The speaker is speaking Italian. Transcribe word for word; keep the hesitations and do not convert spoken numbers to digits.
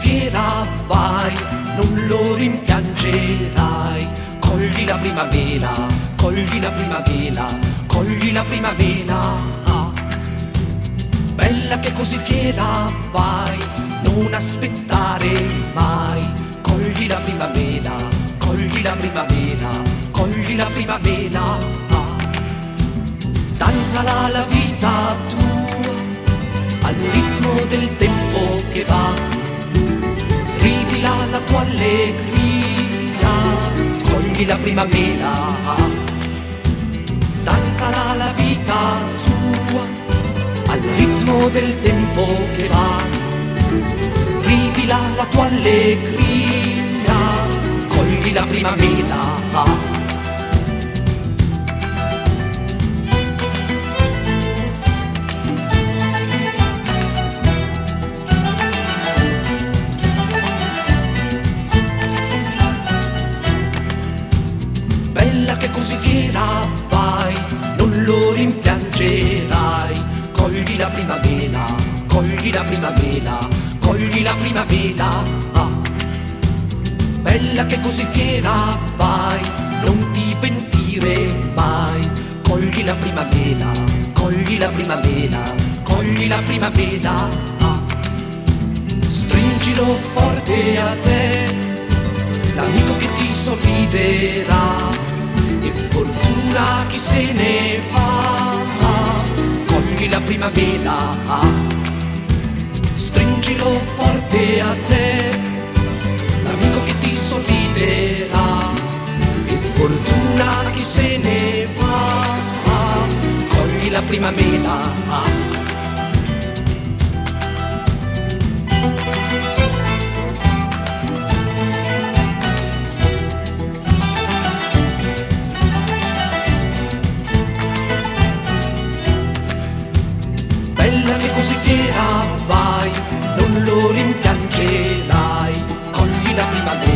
fiera vai, non lo rimpiangerai. Cogli la primavera, cogli la primavera, cogli la primavera. Ah. Bella che così fiera vai, non aspettare mai. Cogli la primavera, cogli la primavera, cogli la primavera. Ah. Danzala la vita tua al ritmo del tempo che va, ridila la tua allegria, cogli la primavera. Danzala la vita tua al ritmo del tempo che va, ridila la tua allegria, cogli la primavera. Bella che così fiera vai, non lo rimpiangerai. Cogli la primavera, cogli la primavera, cogli la primavera. Ah. Bella che così fiera vai, non ti pentire mai. Cogli la primavera, cogli la primavera, cogli la primavera. Ah. Stringilo forte a te, l'amico che ti sorriderà, e fortuna chi se ne va. Cogli la primavera, stringilo forte a te, l'amico che ti sorriderà, e fortuna chi se ne va. Cogli la primavera. Bella che così fiera vai, non lo rimpiangerai. Cogli la primavera.